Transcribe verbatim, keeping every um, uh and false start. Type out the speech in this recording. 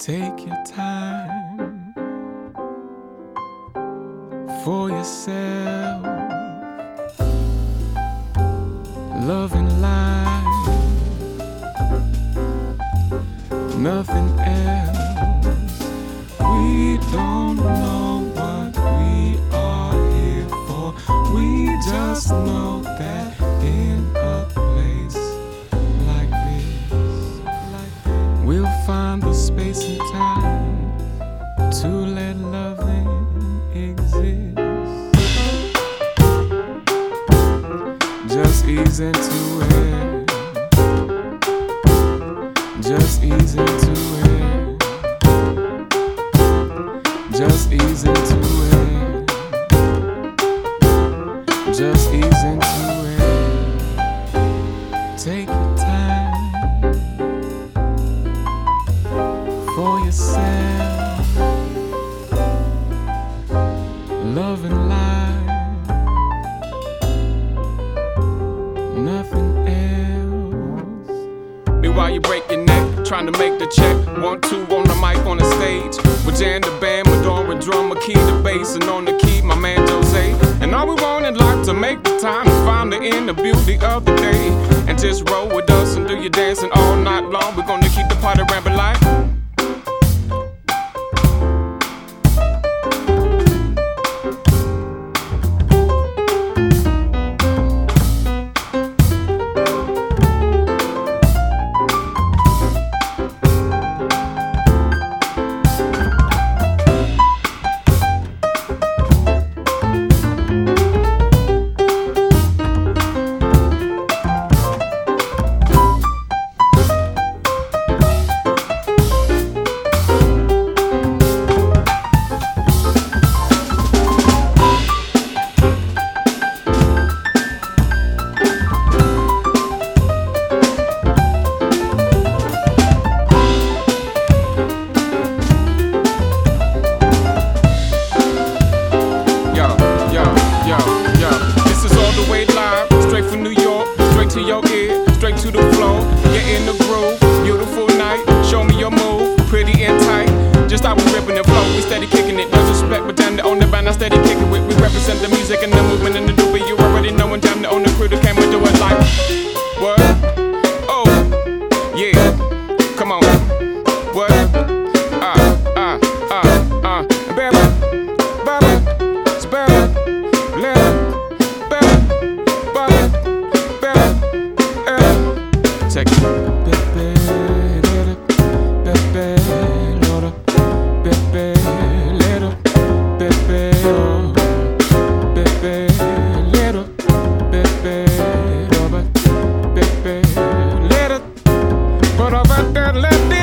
Take your time for yourself. Loving life, nothing else. We don't know what we are here for. We just know that in a place like this, we'll find the space and time to let loving exist. Just ease into it. Just ease into it. Just ease into it. Just ease into it. Take your time for yourself. Loving life, nothing else. Me while you break your neck, trying to make the check. One, two on the mic on the stage. With Jan the band, Madonna drummer, key the bass, and on the key, my man Jose. And all we want in life to make the time to find the inner beauty of the day. And just roll with us and do your dancing all night long. We're gonna keep the party rampant like. To your ear, straight to the flow. Get in the groove, beautiful night. Show me your move, pretty and tight. Just how we ripping the flow, we steady kicking it. No disrespect, but damn the on the band, I steady kicking it. We represent the music and the movement and the doobie. You already know when damn the on the crew that came and do it like what? Oh, yeah, come on. What? Ah, ah, ah, ah. Baby, baby, it's baby, baby, baby, baby. Check it. Bebe, little, bebe, little, bebe, little, bebe, oh, bebe, little, bebe, Robert, bebe, little, but over there, let